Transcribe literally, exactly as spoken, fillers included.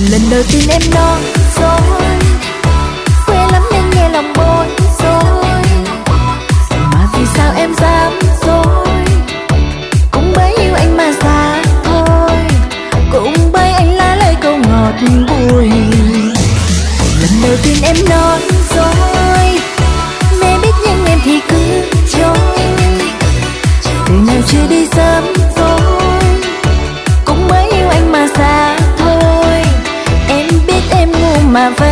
Lần đầu tiên em nói dối, quê lắm nên nghe lòng bối rối. Mà vì sao em dám dối? Cũng bởi yêu anh mà xa thôi, cũng bởi anh lá lời câu ngọt bùi. Lần đầu tiên em nói dối, mẹ biết nhưng em thì cứ trôi. Từ nào chưa đi sớm rồi, cũng bởi yêu anh mà xa thôi. Em biết em ngu mà